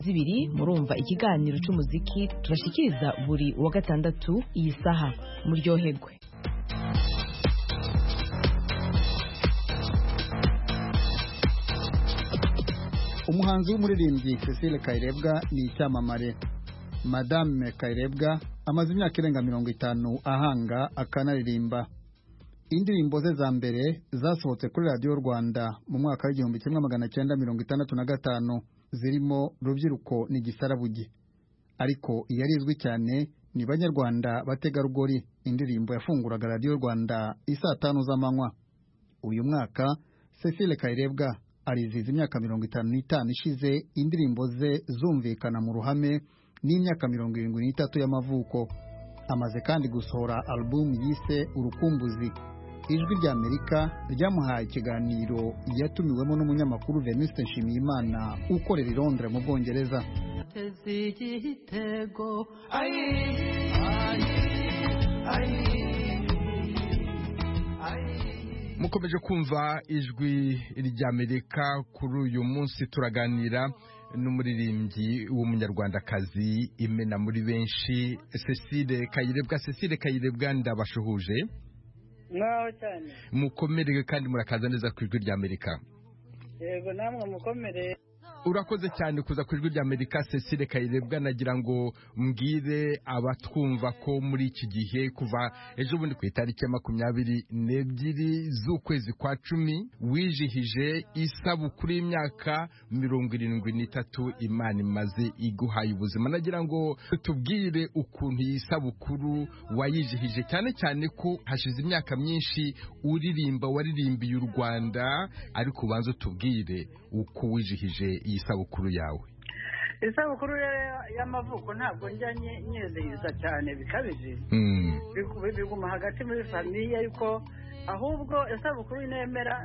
zibiri murumva ikiganiro cy'umuziki turashikiriza buri wa gatandatu iyi saha muryoherwe. Umuhanzi w'umuririmbyi Cecile Kayirebwa ni icyamamare. Madame Kayirebwa amaze imyaka irenga 50 ahanga akanaririmba. Indirimbo ze za mbere zasohotse kuri Radio Rwanda mu mwaka wa 1965 zirimo Rubyiruko ni Gisarabugi. Ariko iyarizwi cyane ni Banyarwanda bategarugori, indirimbo yafunguraga Radio Rwanda isaa 5 z'amanywa. Uyu mwaka Cecile Kayirebwa ariziza imyaka 55 ishize indirimbo ze zumvikana mu ruhame n'imyaka 73 y'amavuko. Amaze kandi gusohora album yise Urukumbuzi. Ijwi rya Amerika ryamuhaye ikiganiro yatumiwemo n'umunyamakuru Venuste Nshimiyimana ukorera i Londres mu Bwongereza. Mukomeje kumva ijwi rya Amerika. Kuri uyu munsi turaganira n'umuririmbyi w'umunyarwandakazi imena muri benshi, Cecile Kayirebwa. Cecile Kayirebwa, ndabashuhuje. Mwaho cyane. Mukomerere kandi murakaza neza ku ijwi rya Amerika. Yego namwe mukomere. Urakoze cyane kuza ku ijwi rya Amerika Cecile Kayirebwa. Nagira ngo mbwire abatwumva ko muri iki gihe kuva ejo bundi ku itariki ya 22 z'ukwezi kwa 10 wijihije isabukuru y'imyaka 73 Imana imaze iguhaye ubuzima. Nagira ngo tubwire ukuntu iyi sabukuru wayijihije, cyane cyane ko hashize imyaka myinshi waririmbiye u Rwanda, ariko ubanza tubwire uko wijihije iyi sabukuru yawe. Isabukuru y'amavuko ntabwo njya nyezihiza cyane bikabije. Biguma hagati muri famiye yuko ahubwo isabukuru inemera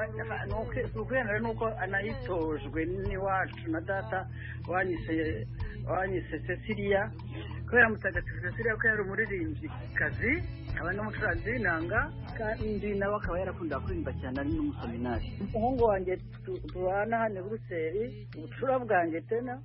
nuko anayitojwe n'iwacu na data wanyise Cecilia, kubera mutagatifu Cecilia ko yari umuririmbyi kazi aba n'umucuranzi w'inanga kandi nawe akaba yarakunda kuririmba cyane ari n'umuseminari. Umuhungu wanjye tubana hano Buruseli, ubucura bwanjye tena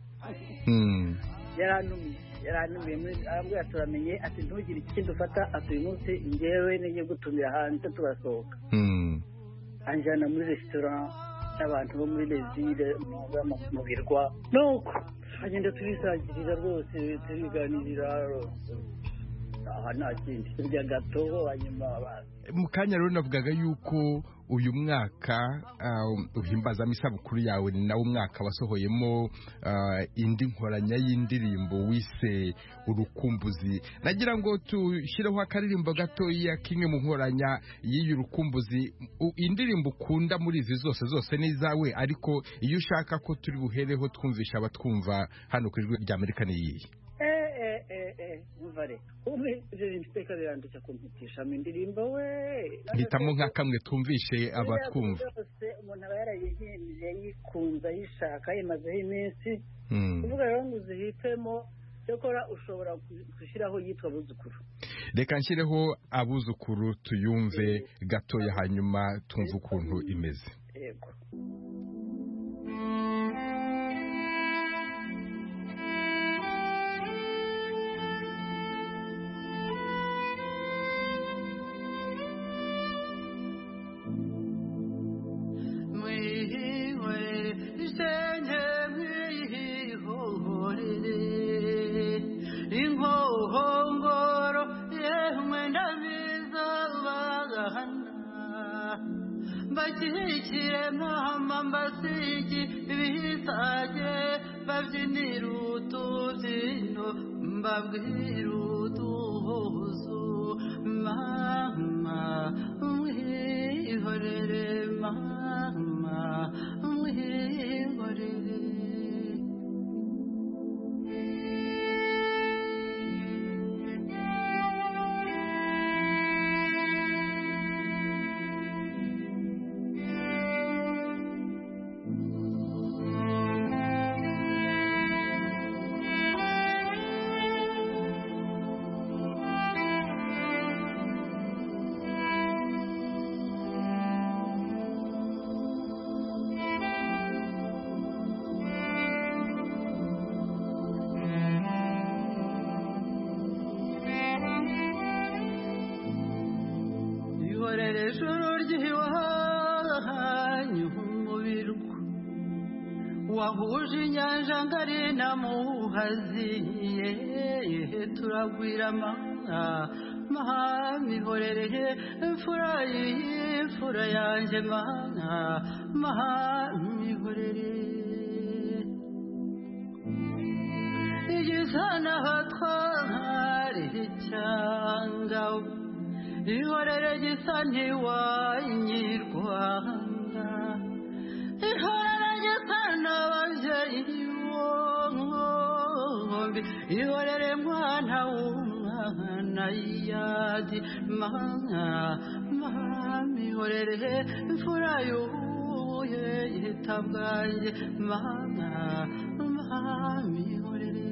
yaranumiye muri arambwira turamenye ati ntugire ikindi ufata, ati uyu munsi njyewe nigiye gutumira hanze turasohoka. Anjyana muri restaurant n'abantu bo muri Lesile mu birwa, nuko agenda turisangirira rwose turiganirira aha nta kindi turya gato hanyuma mu kanya rero navugaga yuko uyu mwaka uhimbaza isabukuru yawe ni nawo umwaka wasohoyemo indi nkoranya y'indirimbo wise Urukumbuzi. Nagira ngo tushyireho akaririmbo gato ya kimwe mu nkoranya y'iyi Urukumbuzi. Indirimbo ukunda muri izi zose ni izawe, ariko iyo ushaka ko turi buhereho twumvisha abatwumva hano ku ijwi rya Amerika ni iyi. Muvare uje niteka birandusha kumpitisha mu ndirimbo we hitamo nka kamwe twumvishe abatwumva. Umuntu aba yarayihimbye yikunza yishaka yimazeho iminsi uvuga rero ngo uzihitemo cyokora ushobora gushyiraho yitwa Abuzukuru. Reka nshyireho Abuzukuru tuyumve gatoya hanyuma twumve ukuntu imeze. Yego. Bakikire mama mbasigi ibihisage babyinira utubyino mbabwira uduhuzu mama umwihorere mama umwihorere. ihorere ijuru ry'iwanyu mu birwa wahuje inyanja ngari na muhazi turagwira mahama ihorere imfura yanjye mahama ihorere igisana hatwari cyanga ihorere gisa ntiwanyirwanda ihorere gisa n'ababyeyi bombi ihorere mwana w'umwana yadi mahama ihorere imfura y'ubuye yitabwaye mahama ihorere.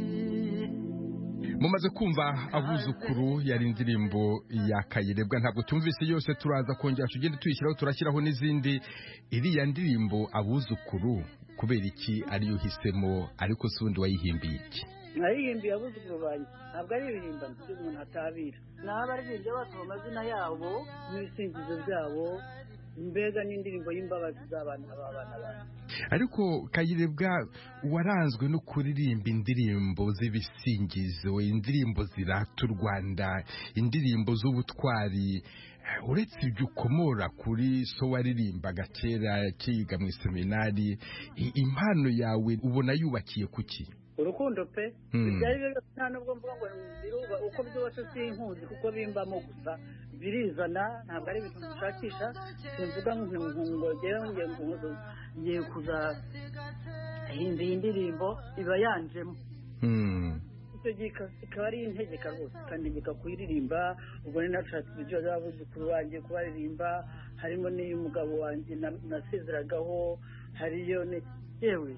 Mumaze kumva abuzukuru yari indirimbo ya Kayirebwa, ntabwo tumvise yose, turaza kongera tugende tuyishyiraho, turashyiraho n'izindi. Iriya ndirimbo abuzukuru kubera iki ariyo uhisemo, ariko si undi wayihimbiye iki? nayihimbiye abuzukuru banjye, ntabwo ari ibihimbano umuntu atabira, ni abaririmbyi basoma amazina yabo n'ibisingizo byabo, mbega n'indirimbo y'imbabazi z'abana b'abana bacu. Ariko Kayirebwa waranzwe no kuririmba indirimbo z'ibisingizo, indirimbo zirata u Rwanda, indirimbo z'ubutwari. Uretse ibyo ukomora kuri so waririmbaga kera kiga mu seminari, impano yawe ubona yubakiye kuki? Urukundo pe, byari byo nta nubwo mvuga ngo ndiruba uko byose sinkuzi kuko bimbamo gusa birizana, ntabwo ari ibintu dushakisha. Simvuga ngo ngiye kuza himba indirimbo iba yanjemo, icyo gihe ikaba ari integeka rwose, ikantegeka kuyiririmba. Ubwo ni nashatse ibyo abuzukuru banjye kubaririmba, harimo n'iy'umugabo wanjye nasezeragaho, hariyo yewe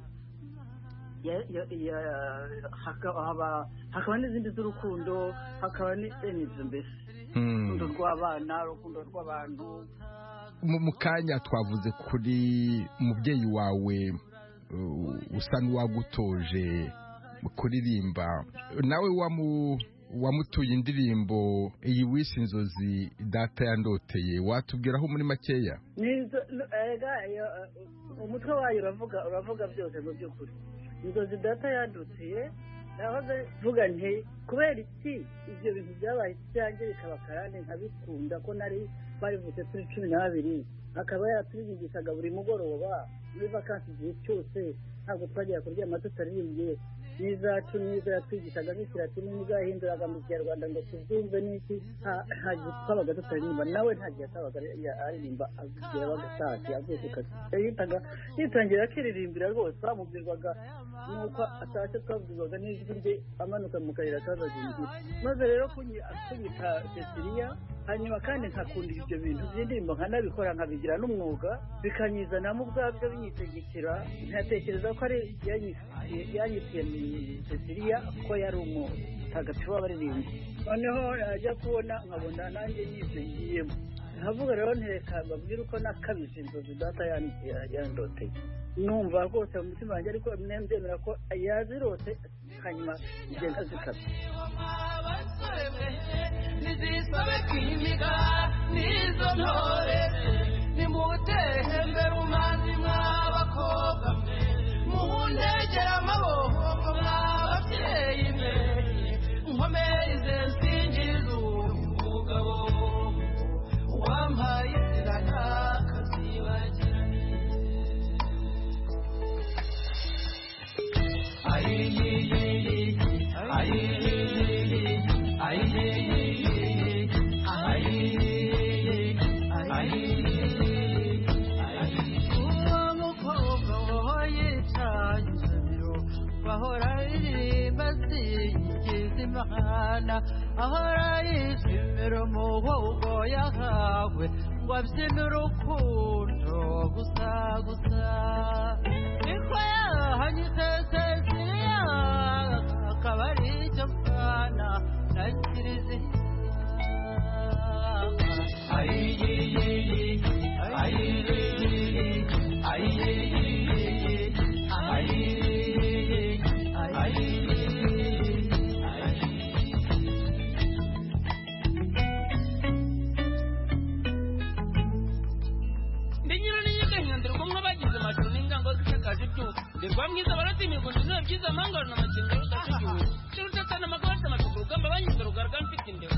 hakaba n'izindi z'urukundo, hakaba n'ibyo mbese, urukundo rw'abana, urukundo rw'abantu. Mu kanya twavuze kuri umubyeyi wawe usa n'uwagutoje kuririmba, nawe wamutuye indirimbo iyi wise inzozi data yandoteye, watubwiraho muri makeya? Umutwe wayo uravuga byose mu by'ukuri. Inzozi data yandoteye, nahoze vuga nti kubera iki ibyo bintu byabaye cyanjye bikaba karande nkabikunda, ko nari barivutse turi 12, akaba yaraturigishaga buri mugoroba muri vakansi igihe cyose, ntabwo twajyaga kuryama tutaririmbye n'izacu, n'izo yatwigishaga nk'ikilatini n'izahinduraga mu kinyarwanda ngo tubyumve n'iki, ntabwo twabaga tutaririmba. Nawe nta gihe atabaga aririmba agira bagasake avuye ku kazi, yitangira akiririmbira rwose. Bamubwirwaga nuko atashye, twabwirwaga n'ijwi rye amanuka mu kayira kazazingira. Maze rero kunyita Cecilia, hanyuma kandi nkakunda ibyo bintu by'indirimbo nkanabikora nkabigira n'umwuga, bikanyizanamo ubwabyo binyitegekera. Ntatekereza ko ari yanyitiye Cecilia ko yari umutagatifu w'abaririmbyi. Noneho najya kubona nkabona nanjye yizengiyemo, nkavuga rero ntereka mbabwire uko nakabije inzozi data yandoteye. Numva rwose mu mutima wanjye, ariko nembyemera ko yazirose, hanyuma igenda zikabye. Nizisabe kwimiga nizo ntore, nimutembe umanzi mw'abakobwa mwe, muhundegera amaboko mw'ababyeyi mwe, nkomeze nsingiza umugabo wampaye inzira ntakazibagirane. Ahora yishimira umuhogo yahawe, ngo abyine urukundo gusa gusa, niko yahanyuze Cecilia, akaba ari icyo mwana na Kiliziya. Ukiza mangaro na machinga rudashijuru. Chirutata na magwata matukuru kamba banyuze rugarga mfite indero.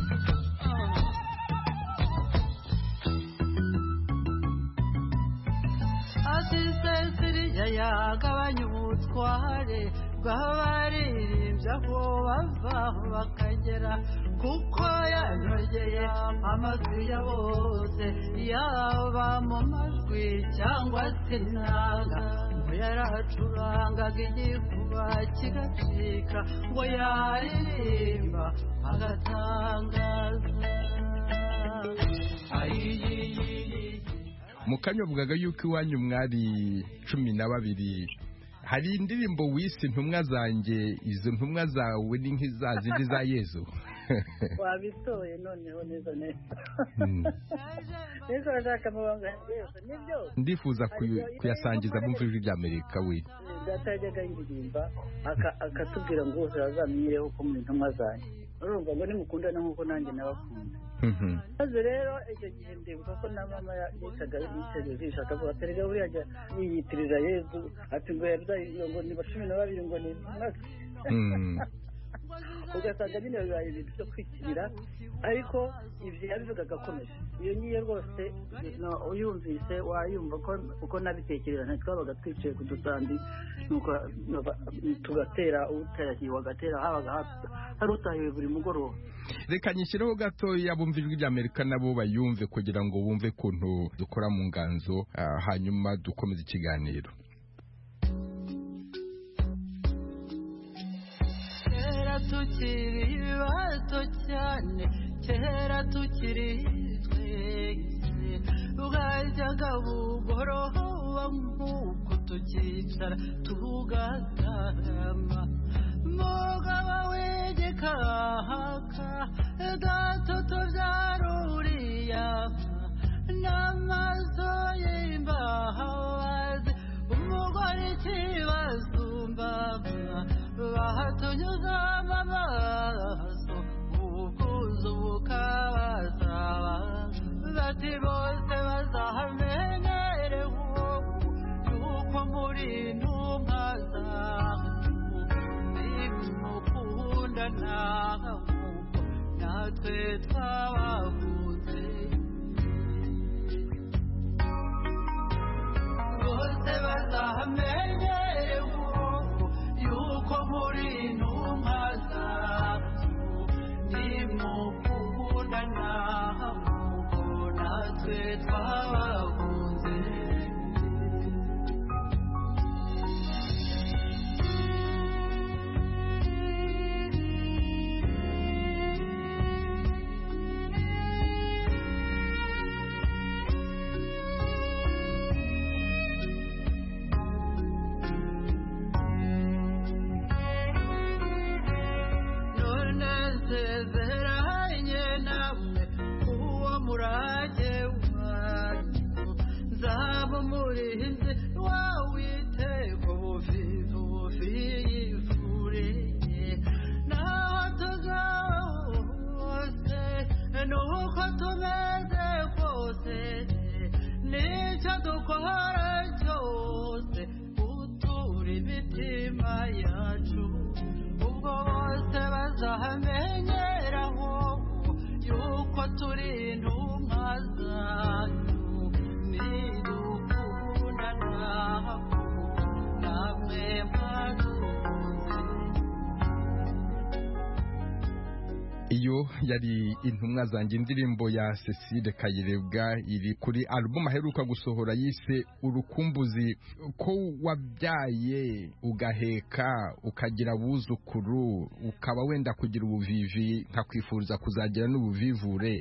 Asisesiriya yagabanya ubutware bw'abaririmbyi aho bava bakagera kuko yanogeye amatwi ya bose yaba mu majwi cyangwa se inanga ngo yaracurangaga igikuba kigacika ngo yaririmba agatangaza. mukanyovugaga yuko iwanyu mwari 12 hari indirimbo wise intumwa zanjye izo ntumwa zawe ni nk'izazindi za Yezu wabitoye noneho neza neza neza ndashaka mabanga yose nibyo ndifuza kuyasangiza bumva ijwi rya Amerika we datajyaga indirimba akatubwira ngo bose bazamwireho ko mu ntumwa zanjye urumva ngo nimukundana nk'uko nanjye nabakunda. maze rero icyo gihe ndibuka ko na mama yitaga yitegereje akavuga ati rega buriya ajya yiyitirira Yezu ati ngo yardayo ngo ni 12 ngo ni ugasanga nyine bibaye ibintu byo kwikirira ariko ibyo yabivugaga akomeje iyo ngiye rwose uyumvise wayumva uko nabitekereza ntitwabaga twicaye ku dusambi nuko tugatera uterahiwe agatera habaga hari utahiwe buri mugoroba. reka nyishyireho gatoya bumva ijwi rya Amerika nabo bayumve kugira ngo bumve kuntu dukora mu nganzo hanyuma dukomeze ikiganiro. Tukiri bato cyane kera tukiri twese bwajyaga bugoroba nk'uko tukicara tugatarama mugabo w'igikaka gato tubyaruriya n'amaso y'imbabazi umugore ikibazumba bahatunyuza amaso ubukuzo bukabasaba bati bose bazahamenyere yuko muri intumwa zacu nimukundana nk'uko natwe twabakunze bose bazahamenyere yuko muri intumwa zacu nimukundana nk'uko natwe twabakunze. iyo yari intumwa zanjye indirimbo ya Cecile Kayirebwa iri kuri album aheruka gusohora yise Urukumbuzi. Ko wabyaye ugaheka ukagira abuzukuru ukaba wenda kugira ubuvivi nkakwifuriza kuzagira n'ubuvivure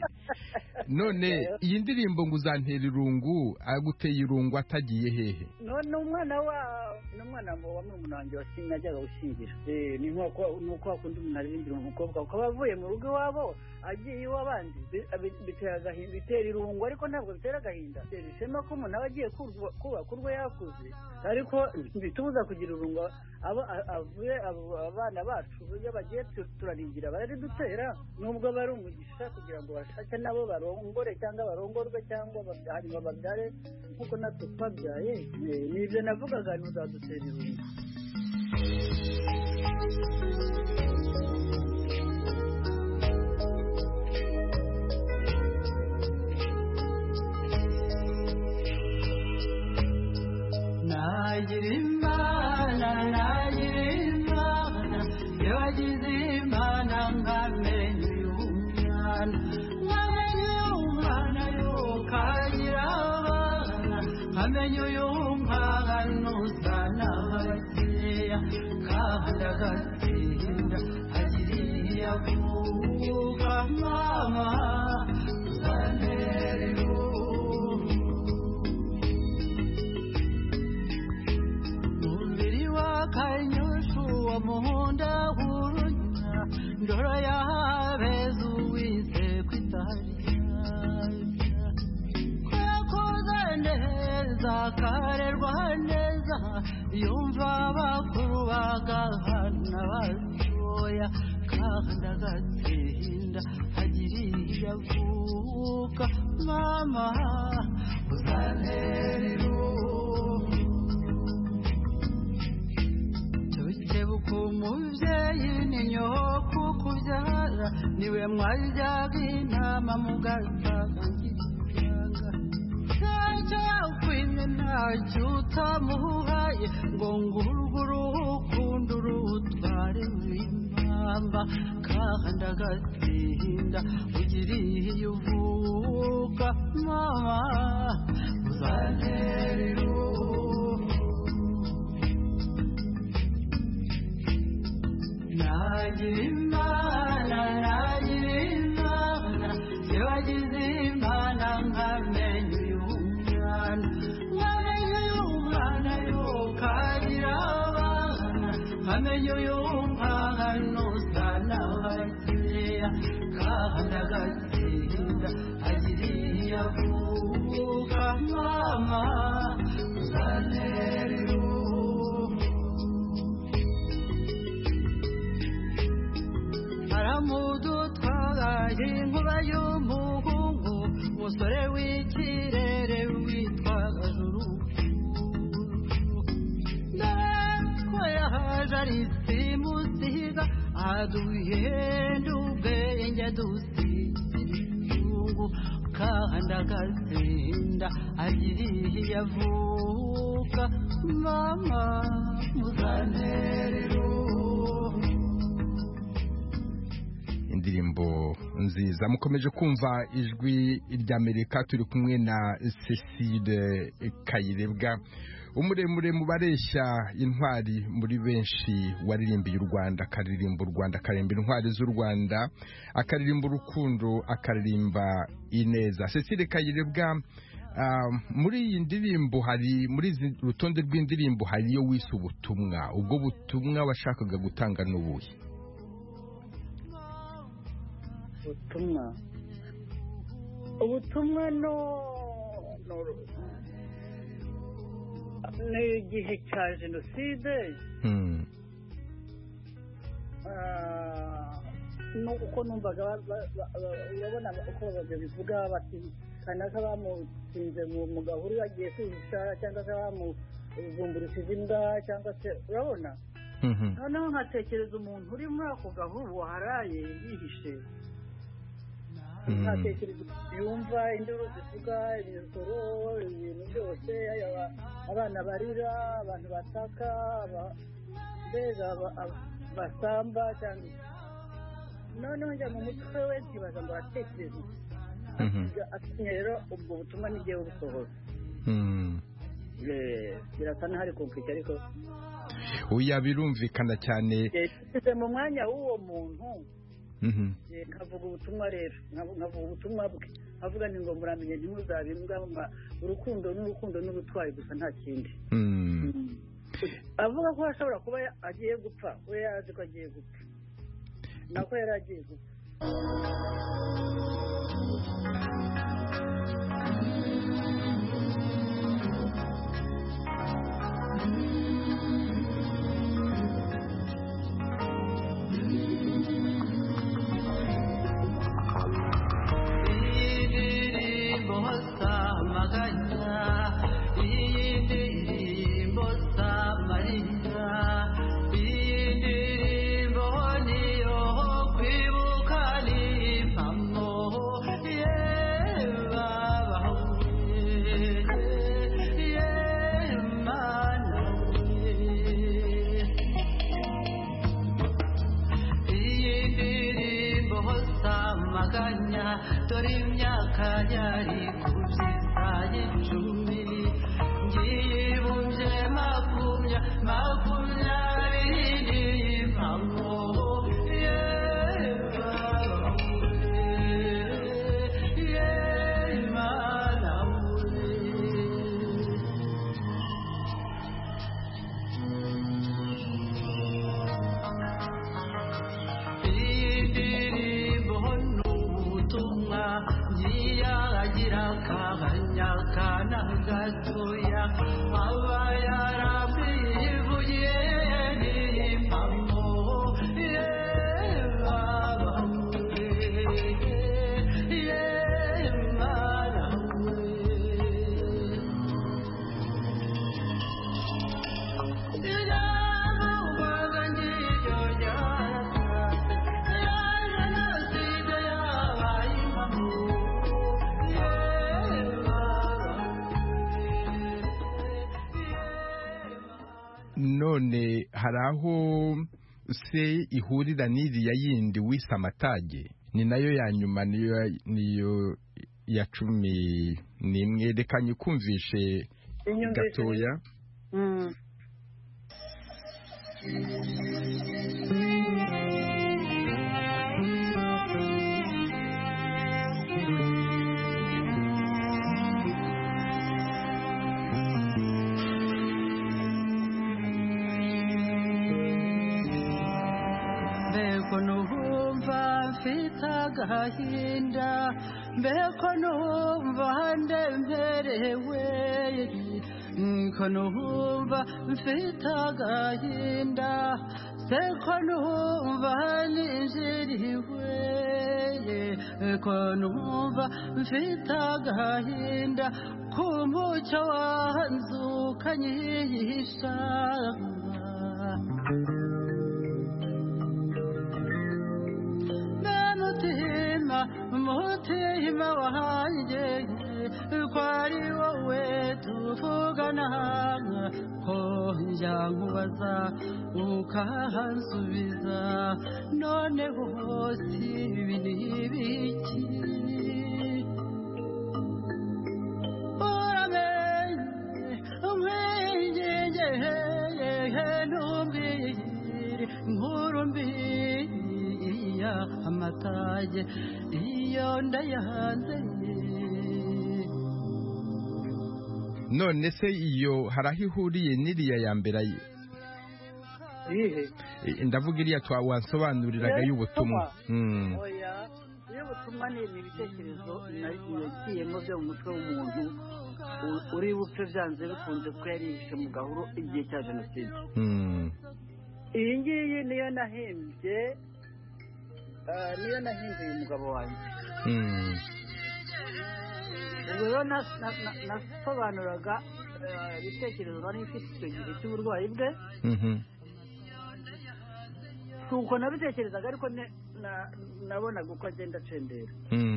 none iyi ndirimbo ngo uzantera irungu aguteye irungu atagiye hehe? none umwana wa murumuna wanjye wasinajyaga gushyingira ni nkuko wakunda umuntu aririmbira umukobwa ukaba avuye mu rugo iwabo agiye iw'abandi bitera irungu ariko ntabwo bitera agahinda. bitera ishema ko umuntu aba agiye kubaka urwo yakuze ariko bitubuza kugira irungu avuye abana bacu iyo bagiye turaringira baradutera nubwo bari umugisha kugira ngo bashake nabo barongore cyangwa barongorwe cyangwa hanyuma babyare nk'uko natwe twabyaye. nibyo navugaga ntuzadutera irungu. wagize imana nkamenya umwana nkamenya umwana yokagira abana nkamenya uyu mwana usa n'abakeya kandi agatsinda agiriye avuka mama uzanterera umubiri wakanyushu wa muhunda hurunya ndoro yahabeza uwise kwitariya kwakoze neza karerwa neza yumva bakuru bagahana batoya kandi agatsinda agiriye avuka mama uzanterera tukebuka umubyeyi ni nyoko kubyara niwe mwajyaga inama mugasaga ngiranga ntacyo yakwimye ntacyo utamuhaye ngo ngurwe urukundo urutware w'impamba kandi agatsinda ugiriye uvuka mama uzanterera nagira imana yagize imana nkamenya uyu mwana nkamenya uyu mwana yokagira abana nkamenya uyu mwana usa n'abakeya kandi agatsinda agiriye avuka mama uzanterera aramudutwaraye inkuba y'umuhungu umusore w'ikirere witwaga juru ndako yahaje ari simusiga aduhenda ubwenge dusigira inyungu kandi agatsinda agiriye avuka mama muzanterera indirimbo nziza mukomeje kumva ijwi ry'Amerika turi kumwe na Cecile Kayirebwa umuremure mu bareshya intwari muri benshi waririmbiye u Rwanda akaririmba u Rwanda akaririmba intwari z'u Rwanda akaririmba urukundo akaririmba ineza Cecile Kayirebwa muri iyi ndirimbo hari muri rutonde rw'indirimbo hariyo wise ubutumwa ubwo butumwa washakaga gutanga n'ubuhe ubutumwa ni igihe cya jenoside uko numvaga urabona uko babivuga bati kanaka bamutsinze mu gahuru bagiye kwihisha cyangwa se bamuvumburishije imbwa cyangwa se urabona noneho nkatekereza umuntu uri muri ako gahuru waharaye yihishe nkatekereza yumva induru zivuga imisoro ibintu byose abana barira abantu bataka mbega basamba cyangwa noneho njya mu mutwe we nkibaza ngo aratekereza atinye rero ubwo butumwa n'igihe busohoza birasa n'ahari komplike ariko oya birumvikana cyane yashyize mu mwanya w'uwo muntu nkavuga ubutumwa rero nkavuga ubutumwa bwe avuga ni ngo muramenye ntimuzabimbwa urukundo n'urukundo n'ubutwari gusa nta kindi avuga ko ashobora kuba agiye gupfa we yazi ko agiye gupfa nako yari agiye gupfa Yeah. amaganya dore imyaka yari kubyisaye 10 ngibumbye makumyabiri impamo gatoya aba yarabivuye impamo none hari aho se ihurira n'iriya yindi wise amatage ni nayo ya nyuma niyo ya 11 reka nyikumvishe gatoya agahinda mbeko numva ndemberewe ko numva mfite agahinda seko numva ninjiriwe ko numva mfite agahinda kumucyo wanzukanyisha mutima wanjye ko ari wowe tuvugana ko njya nkubaza ukansubiza none hose ibi ni ibiki uramenye nkwegeye ntumbwire nkuru mbi amatage iyo ndayahanze none se iyo haraho ihuriye n'iriya ya mbere ndavuga iriya twawansobanuriraga y'ubutumwa oya y'ubutumwa ni ibitekerezo nagiyemo byo mu mutwe w'umuntu uri bupfe byanze bikunze ko yarishe mu gahuru igihe cya jenoside iyi ngiyi niyo nahimbye umugabo wanjye ubwo rero nasobanuraga ibitekerezo nari mfite icyo gihe cy'uburwayi bwe si uko nabitekerezaga ariko nabonaga uko agenda acendera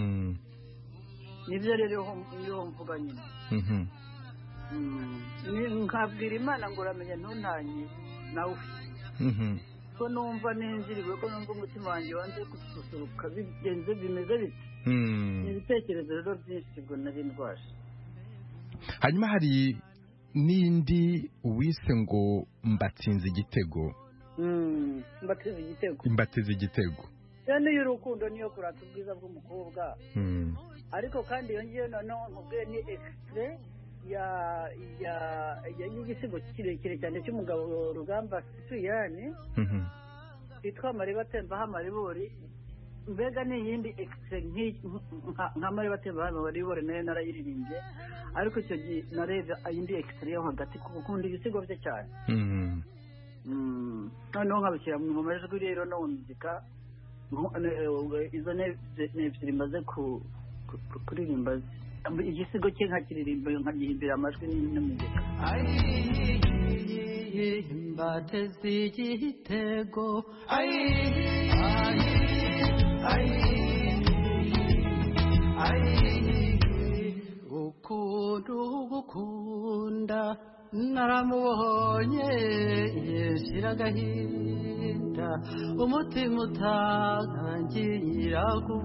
nibyo rero iyo mvuga nyine nkabwira Imana ngo uramenye ntuntanye nawe ko numva ninjiriwe ko numva umutima wanjye wanze gususuruka bigenze bimeze biti ni ibitekerezo rero byinshi ngo nari ndwaje hanyuma hari n'indi wise ngo mbatsinze igitego mbateze igitego yani y'urukundo niyo kurata ubwiza bw'umukobwa ariko kandi iyo ngiyo noneho nkubwiye ni extrait y'igisigo kirekire cyane cy'umugabo Rugamba Sipiriyani yitwa Mariba Atembaho Amaribori mbega ni iyindi extrait nka Mariba Atembaho Amaribori nayo narayiririmbye ariko icyo gihe nareze iyindi extrait yo hagati kuko ukunda ibisigo bye cyane noneho nkabishyira mu majwi rero no mu muzika izo ebyiri maze kuririmba igisigo cye nkagihimbira amajwi n'umuzika mbateze igitego gukunda naramubonye yeshira agahinda umutima utangira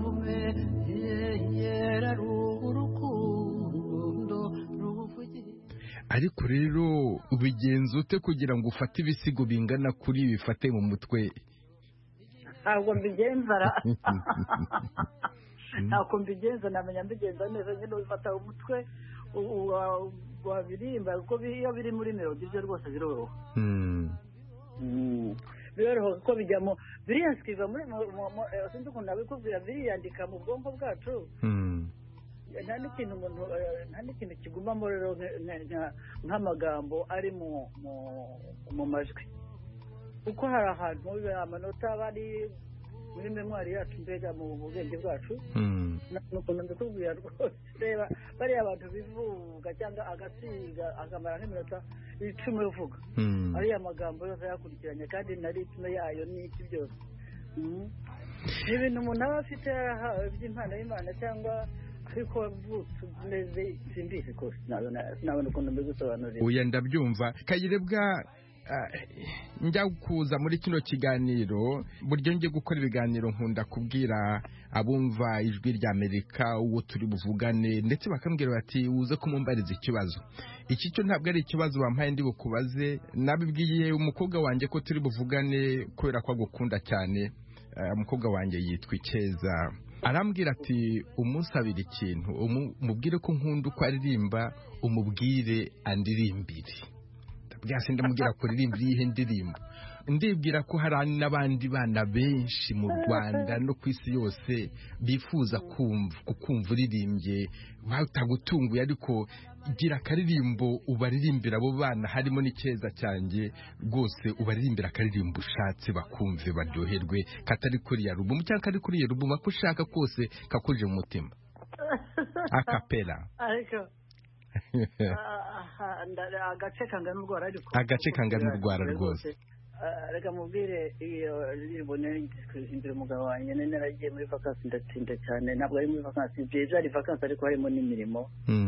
kuvumera urukundo ruvugira. Ariko rero ubigenza ute kugira ngo ufate ibisigo bingana kuri bifate mu mutwe? Ntabwo mbigenza ntabwo mbigenza, namenya mbigenza neza nyine ubifata umutwe wabirimba kuko iyo biri muri melodi byo rwose biroroha. Biroroha kuko bijyamo biriyansikiva muri sinzi ukuntu nabikubwira, biriyandika mu bwonko bwacu. Nta n'ikintu kigumamo rero nk'amagambo ari mu majwi, kuko hari ahantu amanota bari muri memwari yacu, mbega mu bwenge bwacu. Nukuntu ndakubwira rwose, reba bariya abantu bivuga cyangwa agasiga akamara nk'iminota 10 uvuga ariya magambo yose yakurikiranye, kandi na ritme yayo n'iki byose ni ibintu umuntu aba afite yarahawe by'impano y'Imana, cyangwa ariko wavutse umeze simbizi kose, nabona ukuntu mbigusobanurira. Oya, ndabyumva. Kayirebwa, njya kuza muri kino kiganiro, buryo ngiye gukora ibiganiro nkunda kubwira abumva ijwi rya Amerika uwo turi buvugane, ndetse bakambwira bati uze kumumbariza ikibazo. Iki cyo ntabwo ari ikibazo bampaye ndi bukubaze, nabibwiye umukobwa wanjye ko turi buvugane kubera ko agukunda cyane. Umukobwa wanjye yitwa Ikeza, arambwira ati umusabira ikintu, umubwire ko nkunda uko aririmba, umubwire andirimbire. Byase ndamubwira ko ririmbira ihe ndirimbo. Ndibwira ko hari n'abandi bana benshi mu Rwanda no ku isi yose bifuza kumva uririmbye, batagutunguye, ariko gira akaririmbo ubaririmbira abo bana, harimo n'Ikeza cyanjye rwose, ubaririmbira akaririmbo ushatse bakumve baryoherwe, katari kuri ya rubumu cyangwa kari kuri ya rubumu, ako ushaka kose kakuje mu mutima, akapera. Agace kangana urwara, ariko agace kangana urwara rwose. Reka mubwire, iyo ribone imbere umugabo wanjye naragiye muri vacances ndatinda cyane, ntabwo ari muri vacances, byeje ari vacances ariko harimo n'imirimo.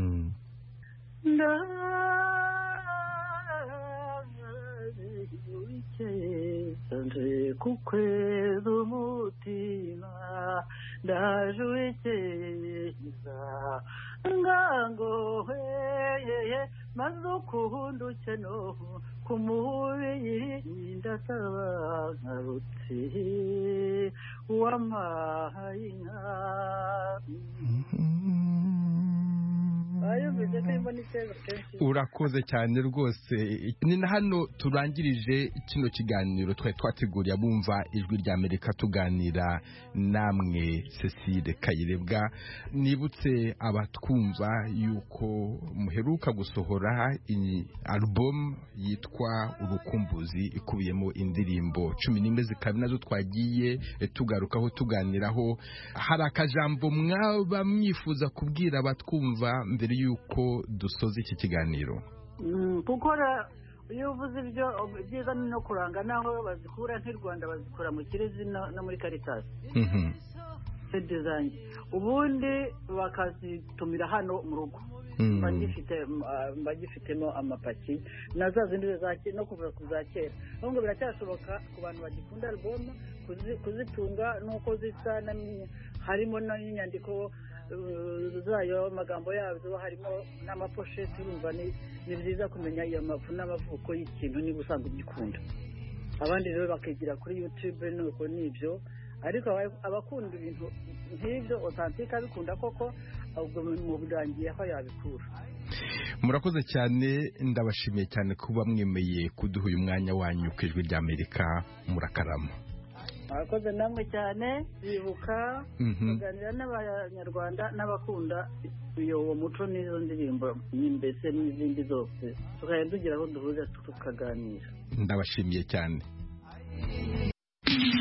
Ndaje kukweza umutima, ndaje wikeza ngango heye maze ukunduke no kumubiri ndasaba nkarutse wamahaye inka. Urakoze cyane rwose. Ni na hano turangirije kino kiganiro twari twateguriye abumva ijwi rya Amerika, tuganira namwe Cecile Kayirebwa. Nibutse abatwumva yuko muheruka gusohora album yitwa Urukumbuzi, ikubiyemo indirimbo 11 zikaba nazo twagiye tugarukaho tuganiraho. Hari akajambo mwaba mwifuza kubwira abatwumva mbere yuko dusoza iki kiganiro? Kuko iyo uvuze ibyo byiza no kuranga naho bazikura nk'u Rwanda, bazikura mu Kirezi no muri Caritas design, ubundi bakazitumira hano mu rugo. Bagifitemo amapaki na za zindi no kuva kuzakera, nubwo biracyashoboka ku bantu bagikunda album kuzitunga nuko zisa, harimo n'inyandiko zayo, amagambo yazo, harimo n'amaposheti. Urumva ni byiza kumenya iyo mafu n'amavuko y'ikintu niba usanga ugikunda. Abandi rero bakigira kuri YouTube nuko nibyo, ariko abakunda ibintu nk'ibyo authentique abikunda koko, ahubwo mu burangiye aho yabikura. Murakoze cyane, ndabashimiye cyane kuba mwemeye kuduha uyu mwanya wanyu ku ijwi rya Amerika. Murakarama. Murakoze namwe cyane, bibuka kuganira n'abanyarwanda n'abakunda uwo muco n'izo ndirimbo mbese n'izindi zose, tukajya tugira aho duhuza tukaganira. Ndabashimiye cyane.